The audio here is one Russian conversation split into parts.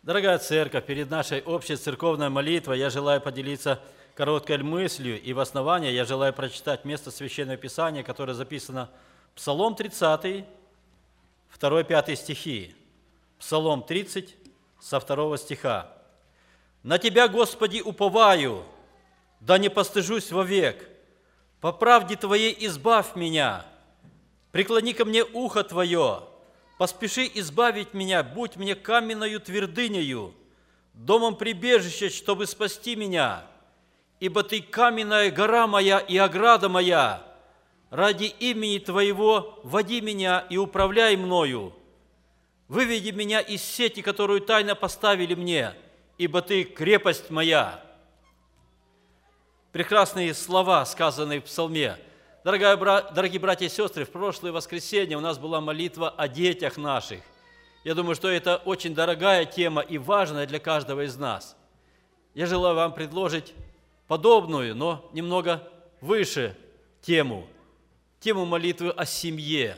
Дорогая церковь, перед нашей общей церковной молитвой я желаю поделиться короткой мыслью, и в основании я желаю прочитать место Священного Писания, которое записано Псалом 30, 2-5 стихи. Псалом 30, со 2 стиха. «На Тебя, Господи, уповаю, да не постыжусь вовек. По правде Твоей избавь меня. Преклони ко мне ухо Твое. Поспеши избавить меня, будь мне каменною твердынею, домом прибежища, чтобы спасти меня. Ибо Ты каменная гора моя и ограда моя. Ради имени Твоего води меня и управляй мною. Выведи меня из сети, которую тайно поставили мне, ибо Ты крепость моя». Прекрасные слова, сказанные в псалме. Дорогие братья и сестры, в прошлое воскресенье у нас была молитва о детях наших. Я думаю, что это очень дорогая тема и важная для каждого из нас. Я желаю вам предложить подобную, но немного выше тему молитвы о семье.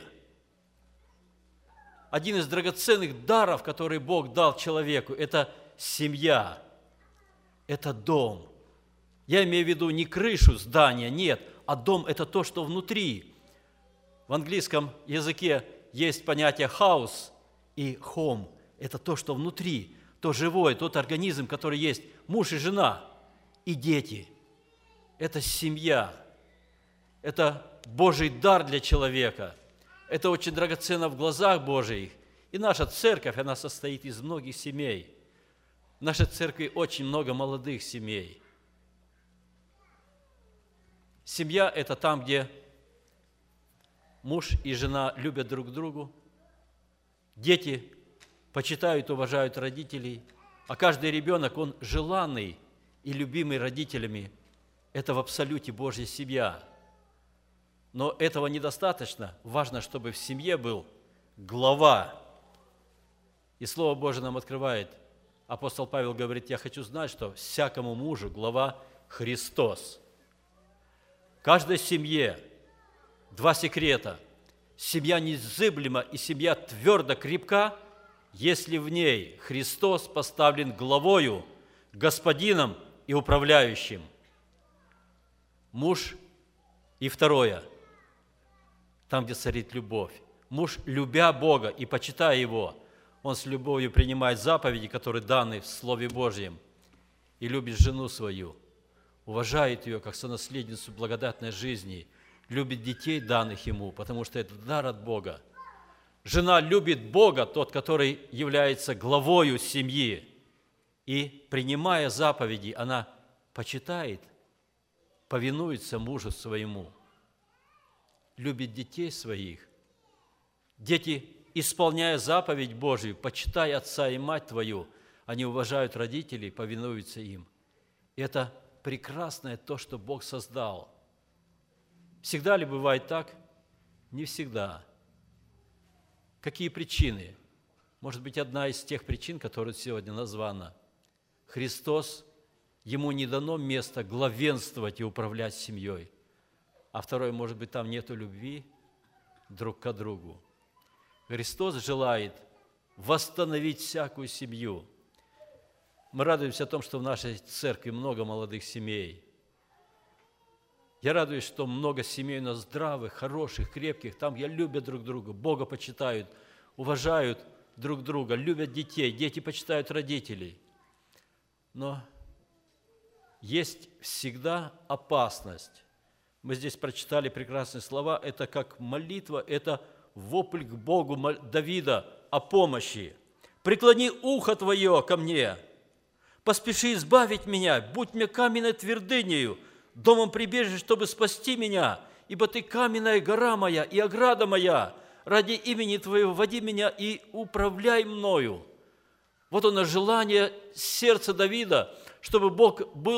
Один из драгоценных даров, который Бог дал человеку, это семья, это дом. Я имею в виду не крышу здания, нет, а дом – это то, что внутри. В английском языке есть понятие house и home. Это то, что внутри, то живое, тот организм, который есть муж и жена, и дети. Это семья. Это Божий дар для человека. Это очень драгоценно в глазах Божьих. И наша церковь, она состоит из многих семей. В нашей церкви очень много молодых семей. Семья – это там, где муж и жена любят друг друга, дети почитают, уважают родителей, а каждый ребенок, он желанный и любимый родителями. Это в абсолюте Божья семья. Но этого недостаточно. Важно, чтобы в семье был глава. И Слово Божие нам открывает. Апостол Павел говорит: я хочу знать, что всякому мужу глава Христос. В каждой семье два секрета. Семья незыблема и семья твердо крепка, если в ней Христос поставлен главою, господином и управляющим. Муж и второе, там, где царит любовь. Муж, любя Бога и почитая Его, он с любовью принимает заповеди, которые даны в Слове Божьем, и любит жену свою, уважает ее как сонаследницу благодатной жизни, любит детей, данных ему, потому что это дар от Бога. Жена любит Бога, тот, который является главою семьи, и, принимая заповеди, она почитает, повинуется мужу своему, любит детей своих. Дети, исполняя заповедь Божию, почитай отца и мать твою, они уважают родителей, повинуются им. Это прекрасное то, что Бог создал. Всегда ли бывает так? Не всегда. Какие причины? Может быть, одна из тех причин, которая сегодня названа. Христос, Ему не дано место главенствовать и управлять семьей. А второе, может быть, там нету любви друг к другу. Христос желает восстановить всякую семью. Мы радуемся о том, что в нашей церкви много молодых семей. Я радуюсь, что много семей у нас здравых, хороших, крепких, там, где любят друг друга, Бога почитают, уважают друг друга, любят детей, дети почитают родителей. Но есть всегда опасность. Мы здесь прочитали прекрасные слова, это как молитва, это вопль к Богу Давида о помощи. «Преклони ухо Твое ко мне, поспеши избавить меня, будь мне каменной твердынею, домом прибежища, чтобы спасти меня, ибо Ты каменная гора моя и ограда моя, ради имени Твоего води меня и управляй мною». Вот оно желание сердца Давида, чтобы Бог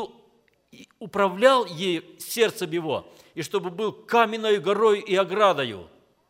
управлял сердцем его, и чтобы был каменной горой и оградою.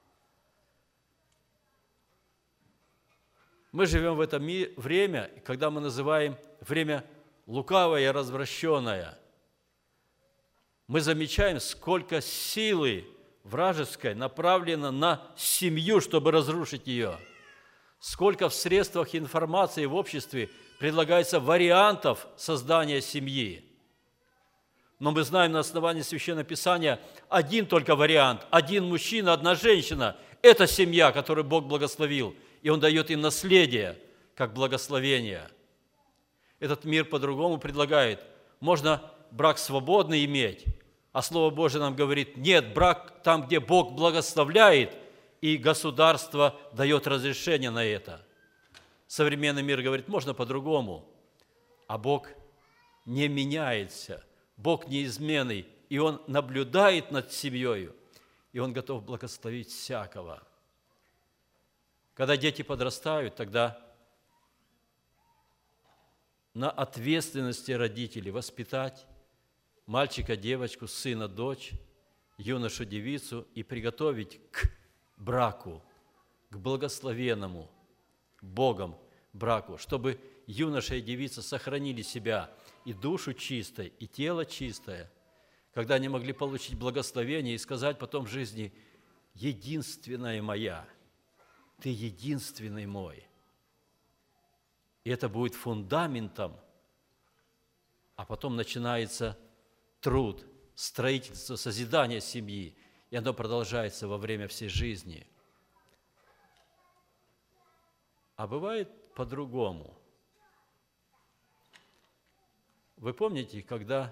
Мы живем в это время, когда мы называем время лукавое и развращенное. Мы замечаем, сколько силы вражеской направлено на семью, чтобы разрушить ее. сколько в средствах информации в обществе предлагается вариантов создания семьи. Но мы знаем на основании Священного Писания один только вариант. Один мужчина, одна женщина. Это семья, которую Бог благословил. И Он дает им наследие, как благословение. Этот мир по-другому предлагает. Можно брак свободный иметь, а Слово Божие нам говорит, нет, брак там, где Бог благословляет, и государство дает разрешение на это. Современный мир говорит, можно по-другому, а Бог не меняется. Бог неизменный, и Он наблюдает над семьей, и Он готов благословить всякого. Когда дети подрастают, тогда на ответственности родителей воспитать мальчика, девочку, сына, дочь, юношу, девицу и приготовить к браку, к благословенному Богом браку, чтобы юноша и девица сохранили себя и душу чистой, и тело чистое, когда они могли получить благословение и сказать потом в жизни: «Единственная моя, ты единственный мой». И это будет фундаментом, а потом начинается труд, строительство, созидание семьи, и оно продолжается во время всей жизни. А бывает по-другому. Вы помните, когда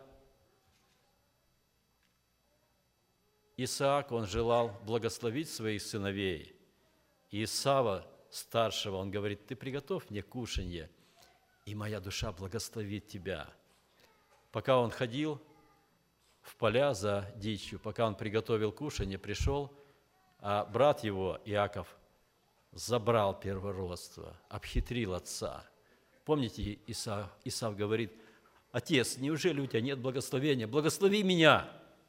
Исаак, он желал благословить своих сыновей, и Исава, старшего, он говорит: «Ты приготовь мне кушанье, и моя душа благословит тебя». Пока он ходил в поля за дичью, пока он приготовил кушанье, пришел, а брат его, Иаков, забрал первородство, обхитрил отца. Помните, Исав говорит: «Отец, неужели у тебя нет благословения? Благослови меня!»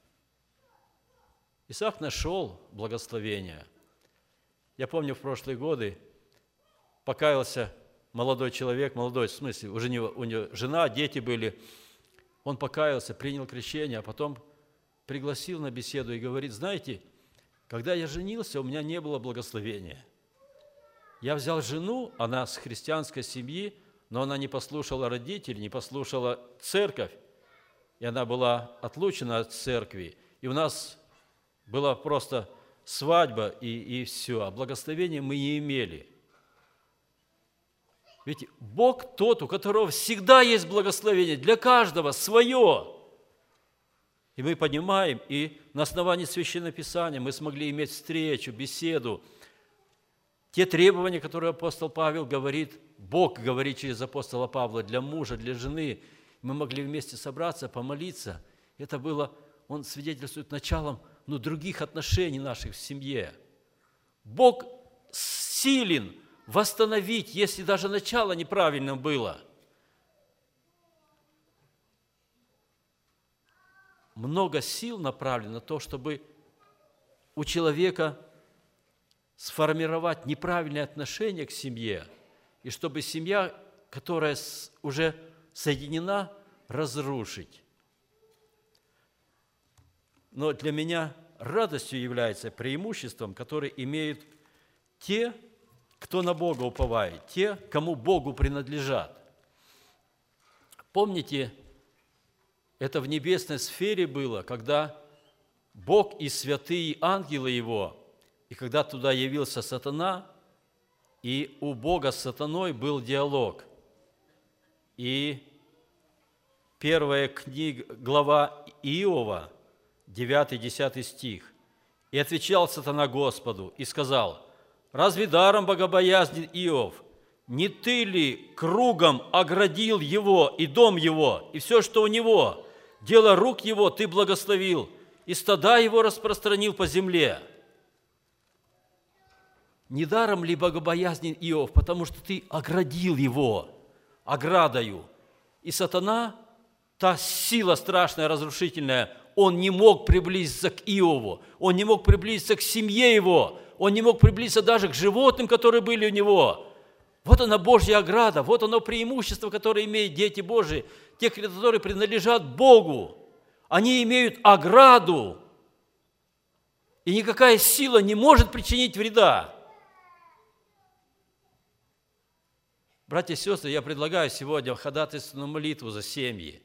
Исаак нашел благословение. Я помню, в прошлые годы покаялся молодой человек, молодой, в смысле, у него жена, дети были. Он покаялся, принял крещение, а потом пригласил на беседу и говорит: «Знаете, когда я женился, у меня не было благословения. Я взял жену, она с христианской семьи, но она не послушала родителей, не послушала церковь, и она была отлучена от церкви. И у нас была просто свадьба, и все, а благословения мы не имели». Ведь Бог тот, у которого всегда есть благословение, для каждого свое. И мы понимаем, и на основании Священного Писания мы смогли иметь встречу, беседу. Те требования, которые апостол Павел говорит, Бог говорит через апостола Павла для мужа, для жены, мы могли вместе собраться, помолиться. Это было, он свидетельствует началом других отношений наших в семье. Бог силен восстановить, если даже начало неправильным было. Много сил направлено на то, чтобы у человека сформировать неправильное отношение к семье, и чтобы семья, которая уже соединена, разрушить. Но для меня радостью является преимуществом, которое имеют те, кто на Бога уповает, те, кому Богу принадлежат. Помните, это в небесной сфере было, когда Бог и святые ангелы Его, и когда туда явился сатана, и у Бога с сатаной был диалог. И первая глава Иова, 9-10 стих. «И отвечал сатана Господу и сказал: разве даром богобоязнен Иов? Не ты ли кругом оградил его и дом его, и все, что у него? Дело рук его ты благословил, и стада его распространил по земле». Не даром ли богобоязнен Иов? Потому что ты оградил его оградою. И сатана, та сила страшная, разрушительная, он не мог приблизиться к Иову, он не мог приблизиться к семье его, он не мог приблизиться даже к животным, которые были у него. Вот она Божья ограда, вот оно преимущество, которое имеют дети Божии, те, которые принадлежат Богу. Они имеют ограду, и никакая сила не может причинить вреда. Братья и сестры, я предлагаю сегодня ходатайственную молитву за семьи.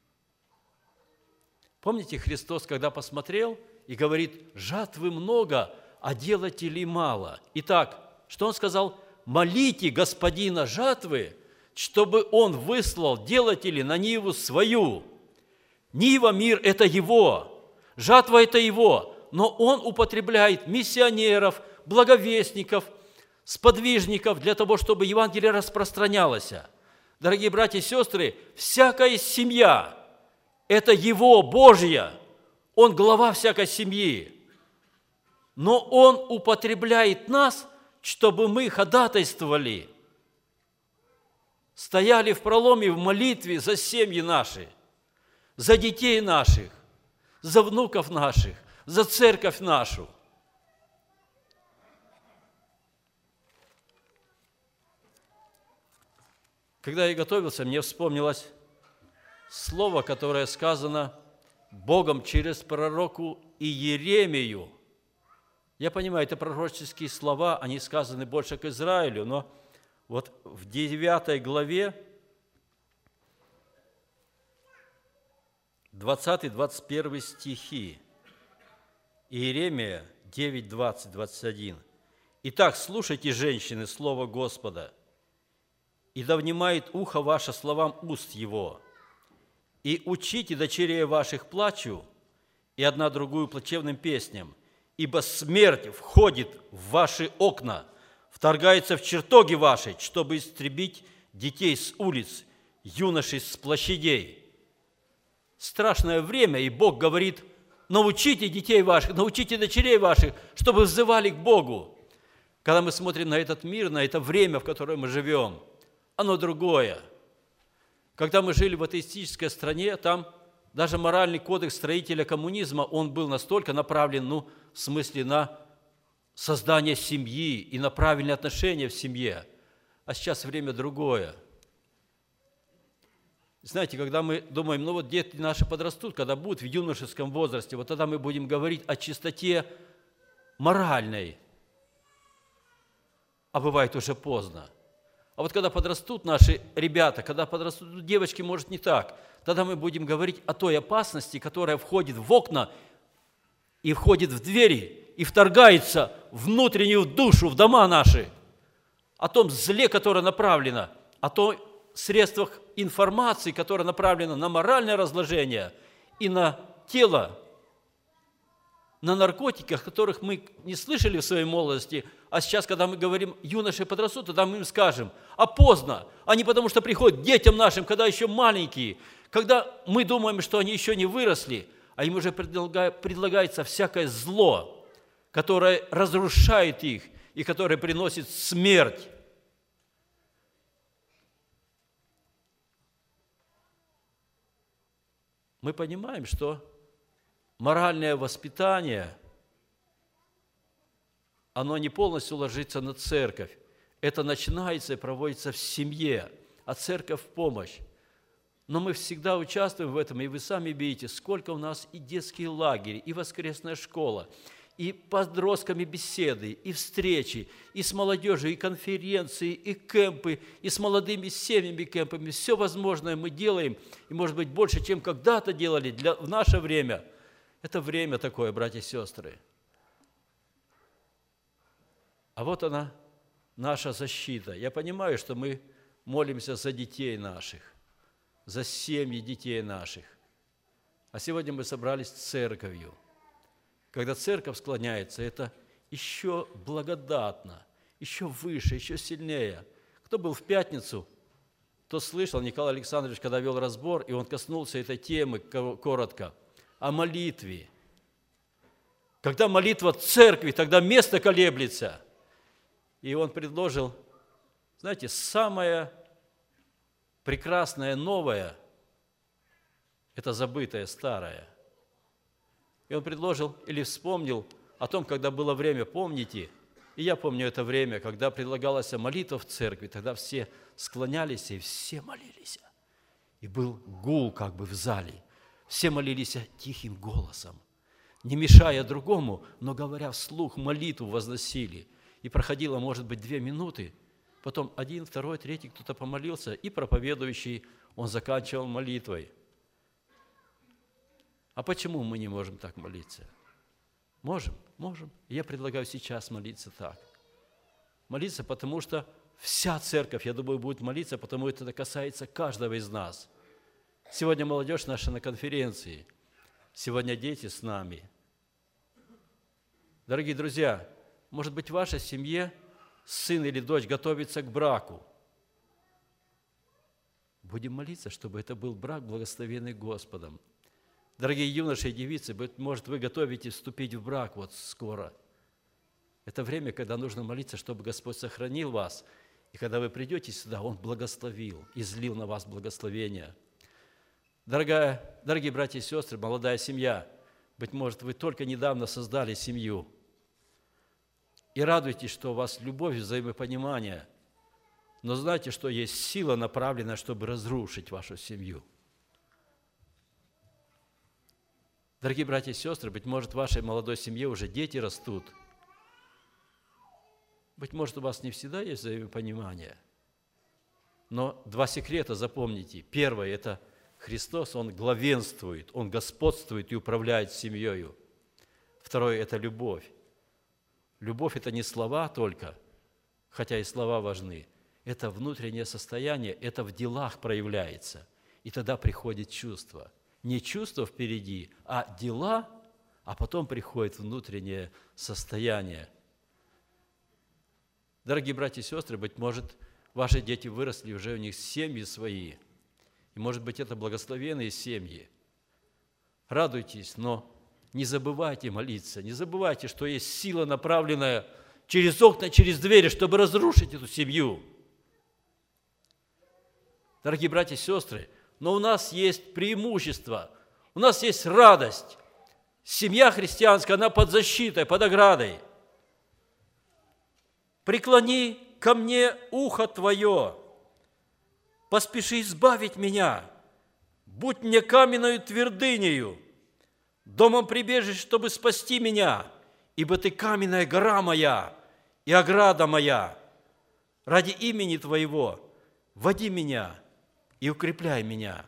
Помните, Христос, когда посмотрел и говорит: жатвы много, а делателей мало. Итак, что Он сказал? Молите Господина жатвы, чтобы Он выслал делателей на ниву свою. Нива, мир – это Его, жатва – это Его, но Он употребляет миссионеров, благовестников, сподвижников для того, чтобы Евангелие распространялось. Дорогие братья и сестры, всякая семья – это Его, Божья. Он глава всякой семьи. Но Он употребляет нас, чтобы мы ходатайствовали, стояли в проломе в молитве за семьи наши, за детей наших, за внуков наших, за церковь нашу. Когда я готовился, мне вспомнилось слово, которое сказано Богом через пророку Иеремию. Я понимаю, это пророческие слова, они сказаны больше к Израилю, но вот в 9 главе 20-21 стихи, Иеремия 9, 20, 21. «Итак, слушайте, женщины, слово Господа, и да внимает ухо ваше словам уст Его, и учите дочерей ваших плачу, и одна другую плачевным песням, ибо смерть входит в ваши окна, вторгается в чертоги ваши, чтобы истребить детей с улиц, юношей с площадей». Страшное время, и Бог говорит: научите детей ваших, научите дочерей ваших, чтобы взывали к Богу. Когда мы смотрим на этот мир, на это время, в котором мы живем, оно другое. Когда мы жили в атеистической стране, там даже моральный кодекс строителя коммунизма, он был настолько направлен, в смысле, на создание семьи и на правильные отношения в семье. А сейчас время другое. Знаете, когда мы думаем, дети наши подрастут, когда будут в юношеском возрасте, вот тогда мы будем говорить о чистоте моральной. А бывает уже поздно. А вот когда подрастут наши ребята, когда подрастут девочки, может, не так, тогда мы будем говорить о той опасности, которая входит в окна и входит в двери, и вторгается в внутреннюю душу, в дома наши, о том зле, которое направлено, о том средствах информации, которое направлено на моральное разложение и на тело, на наркотиках, которых мы не слышали в своей молодости, а сейчас, когда мы говорим юноши подрастут, тогда мы им скажем: а поздно, а не потому, что приходят к детям нашим, когда еще маленькие, когда мы думаем, что они еще не выросли, а им уже предлагается всякое зло, которое разрушает их и которое приносит смерть. Мы понимаем, что моральное воспитание, оно не полностью ложится на церковь. Это начинается и проводится в семье, а церковь в помощь. Но мы всегда участвуем в этом, и вы сами видите, сколько у нас и детские лагеря, и воскресная школа, и подростками беседы, и встречи, и с молодежью, и конференции, и кемпы, и с молодыми семьями кемпами. Все возможное мы делаем, и, может быть, больше, чем когда-то делали в наше время. Это время такое, братья и сестры. А вот она, наша защита. Я понимаю, что мы молимся за детей наших, за семьи детей наших. А сегодня мы собрались церковью. Когда церковь склоняется, это еще благодатно, еще выше, еще сильнее. Кто был в пятницу, тот слышал, Николай Александрович, когда вел разбор, и он коснулся этой темы коротко, о молитве. Когда молитва церкви, тогда место колеблется. И он предложил, знаете, самое прекрасное новое – это забытое старое. И он предложил или вспомнил о том, когда было время, помните, и я помню это время, когда предлагалась молитва в церкви, тогда все склонялись и все молились. И был гул как бы в зале. Все молились тихим голосом, не мешая другому, но говоря вслух, молитву возносили. И проходило, может быть, 2 минуты, Потом один, второй, третий, кто-то помолился, и проповедующий, он заканчивал молитвой. А почему мы не можем так молиться? Можем, можем. Я предлагаю сейчас молиться так. Молиться, потому что вся церковь, я думаю, будет молиться, потому что это касается каждого из нас. Сегодня молодежь наша на конференции, сегодня дети с нами. Дорогие друзья, может быть, в вашей семье сын или дочь готовится к браку. Будем молиться, чтобы это был брак, благословенный Господом. Дорогие юноши и девицы, быть может, вы готовитесь вступить в брак вот скоро. Это время, когда нужно молиться, чтобы Господь сохранил вас. И когда вы придете сюда, Он благословил, излил на вас благословение. Дорогие братья и сестры, молодая семья, быть может, вы только недавно создали семью. И радуйтесь, что у вас любовь и взаимопонимание. Но знайте, что есть сила, направленная, чтобы разрушить вашу семью. Дорогие братья и сестры, быть может, в вашей молодой семье уже дети растут. Быть может, у вас не всегда есть взаимопонимание. Но два секрета запомните. Первое – это Христос, Он главенствует, Он господствует и управляет семьей. Второе – это любовь. Любовь – это не слова только, хотя и слова важны. Это внутреннее состояние, это в делах проявляется. И тогда приходит чувство. Не чувство впереди, а дела, а потом приходит внутреннее состояние. Дорогие братья и сестры, быть может, ваши дети выросли, уже у них семьи свои. И, может быть, это благословенные семьи. Радуйтесь, но не забывайте молиться, не забывайте, что есть сила, направленная через окна, через двери, чтобы разрушить эту семью. Дорогие братья и сестры, но у нас есть преимущество, у нас есть радость. Семья христианская, она под защитой, под оградой. «Преклони ко мне ухо твое, поспеши избавить меня, будь мне каменною твердынею, домом прибежишь, чтобы спасти меня, ибо ты каменная гора моя и ограда моя. Ради имени твоего води меня и укрепляй меня».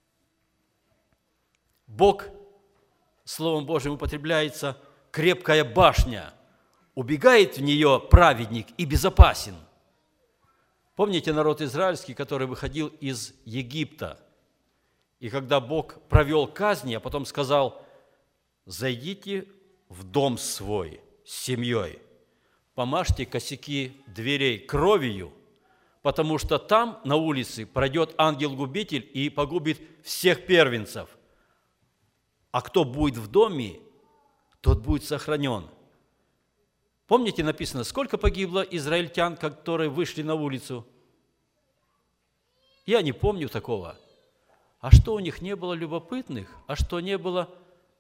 Бог, Словом Божьим употребляется крепкая башня. Убегает в нее праведник и безопасен. Помните народ израильский, который выходил из Египта? И когда Бог провел казни, а потом сказал: «Зайдите в дом свой с семьей, помажьте косяки дверей кровью, потому что там, на улице, пройдет ангел-губитель и погубит всех первенцев. А кто будет в доме, тот будет сохранен». Помните, написано, сколько погибло израильтян, которые вышли на улицу? Я не помню такого. А что, у них не было любопытных? А что, не было?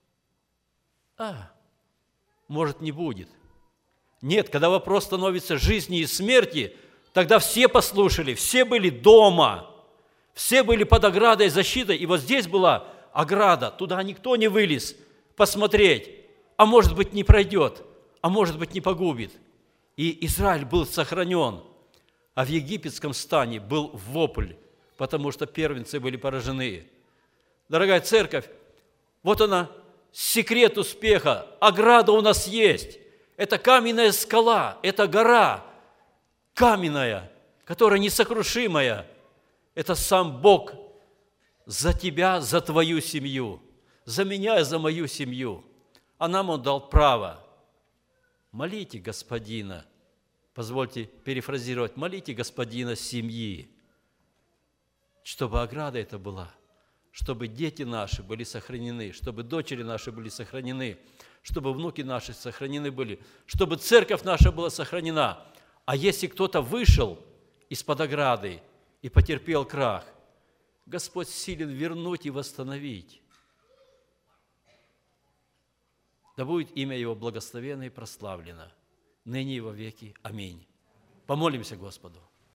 Может, не будет. Нет, когда вопрос становится жизни и смерти, тогда все послушали, все были дома, все были под оградой, защитой. И вот здесь была ограда, туда никто не вылез посмотреть, а может быть, не пройдет, а может быть, не погубит. И Израиль был сохранен, а в египетском стане был вопль, потому что первенцы были поражены. Дорогая церковь, вот она, секрет успеха. Ограда у нас есть. Это каменная скала, это гора каменная, которая несокрушимая. Это сам Бог за тебя, за твою семью, за меня и за мою семью. А нам Он дал право. Молите Господина, позвольте перефразировать, молите Господина семьи, чтобы ограда эта была, чтобы дети наши были сохранены, чтобы дочери наши были сохранены, чтобы внуки наши сохранены были, чтобы церковь наша была сохранена. А если кто-то вышел из-под ограды и потерпел крах, Господь силен вернуть и восстановить. Да будет имя Его благословенно и прославлено, ныне и во веки. Аминь. Помолимся Господу.